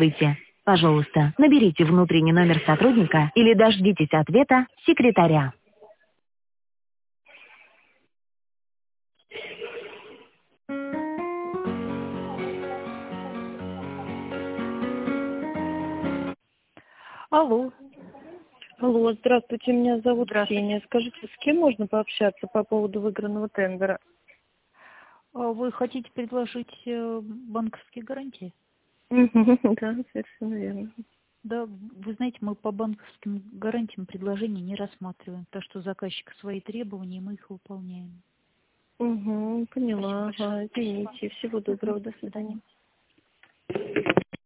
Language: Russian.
Здравствуйте. Пожалуйста, наберите внутренний номер сотрудника или дождитесь ответа секретаря. Алло. Алло, здравствуйте, меня зовут Здравствуйте. Ксения. Скажите, с кем можно пообщаться по поводу выигранного тендера? Вы хотите предложить банковские гарантии? Да, совершенно верно. Да, вы знаете, мы по банковским гарантиям предложения не рассматриваем, так что заказчик свои требования, мы их выполняем. Угу, Спасибо поняла. большое. Ага, извините. Всего доброго. До свидания.